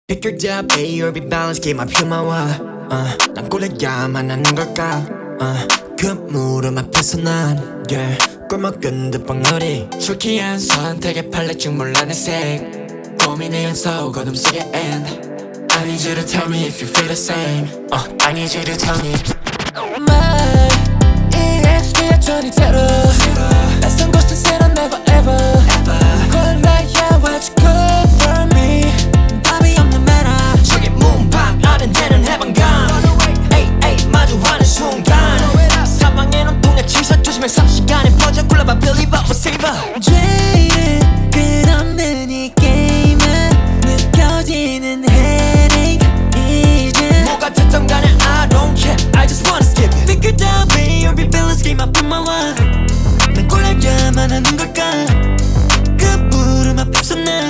Pick your job, A or B balance, keep my 퓨마와 난 꼴려야만 하는 걸까 그 물음 앞에서 난 꿀먹은 듯 벙어리 쇼키한 선택에 팔레쭉 몰라 내 색 고민의 연속 어둠 속의 end I need you to tell me if you feel the same I need you to tell me My EXP의 전이대로 낯선 곳은 said I'll never ever 골라야 what you good for me 답이 없는 매너 저기 문방 아른대는 해방감 에이 마주하는 순간 사방에 눈동자 치사 조심해 3시간에 퍼져 굴러봐 believer or saver 죄는 끝없는 이 게임은 느껴지는 headache 이제 뭐가 됐든 간에 I don't care I just wanna skip it Pick it up, be or be balance game 앞에 나와 난 꼴려야만 하는 걸까 그 물음 앞에서 난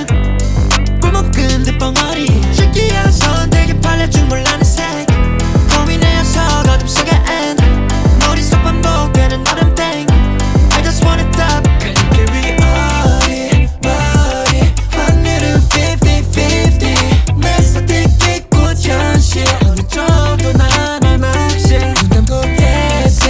꿀먹은 듯 벙어리 신기한 선택에 팔려쭉 몰라는 색 고민의 연속 어둠 속의 end 머릿속 반복되는 어른 땡 I just wanna stop carry 어리 버리 확률은 50-50 내 선택했고 현실 어느 정도 나를 막실 눈 감고 yes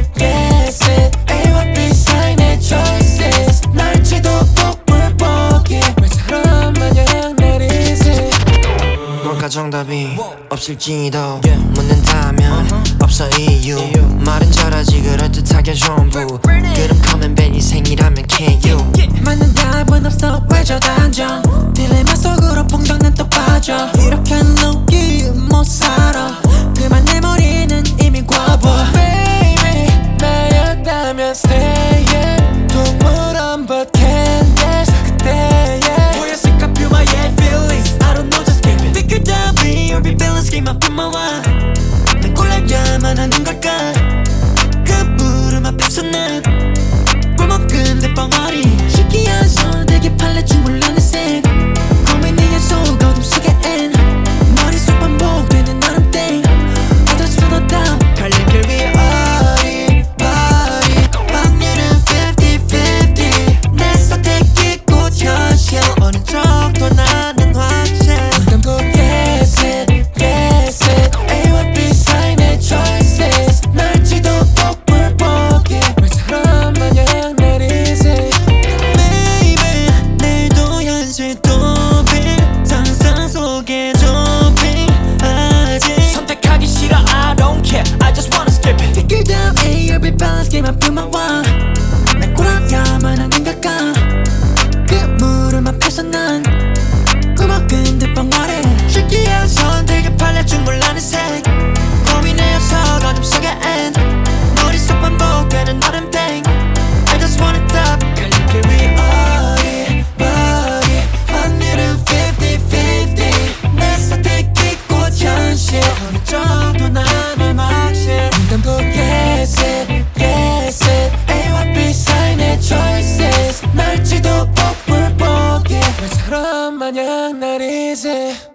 it A와 B 사이 내 choices 날지도 복불복이 말처럼 마냥 내리지 뭘까 정답이 없을지도 묻는다면 없어 이유 말은 잘하지 그럴듯하게 전부 그럼 comment 벤이 생이라면 can you 맞는 답은 없어 왜 저 단정 딜레마 속으로 퐁당 난 또 빠져 이렇게 녹이 못 살아 그만 내 머리는 이미 과보 Baby 나였다면 stay it 동물원 but can't dance 그때의 보였을까 feel my feelings I don't know just keep it Pick it up be or be balance game 앞에 나와 난 꼴려야만 하는 걸까 그 물음 앞에서 난 꿀먹은 듯 벙어리 신기한 선택에 팔레쭉 몰라 내 색 고민의 연속 어둠 속의 end 머릿속 반복되는 어른 땡 I just wanna down 갈림길 위에 어리 버리 확률은 50-50 내 선택했고 현실 어느 정도 나는 확실 눈 감고 yes it A와 B 사이 내 choices 날지도 복불복이 말처럼 마냥 내리지 Baby 내일도 현실 도핑 상상 속에 좁힌 아직 선택하기 싫어 I don't care I just wanna skip it Pick it up A or B balance game 앞에 나와 난 꼴아야만 하는 걸까 그 물음 앞에서 난 꿀먹은 듯 벙어리 신기한 선택에 팔려쭉 몰라는 색 고민의 연속 어둠 속의 end 머릿속 반복되는 어른 땡 I just wanna stop 갈림길 위 어리 버리 확률은 50-50 내 선택했고 현실 어느 정도 나를 막실 눈 감고 yes it A와 B 사이 내 choices 날지도 복불복이 말처럼 마냥 내리지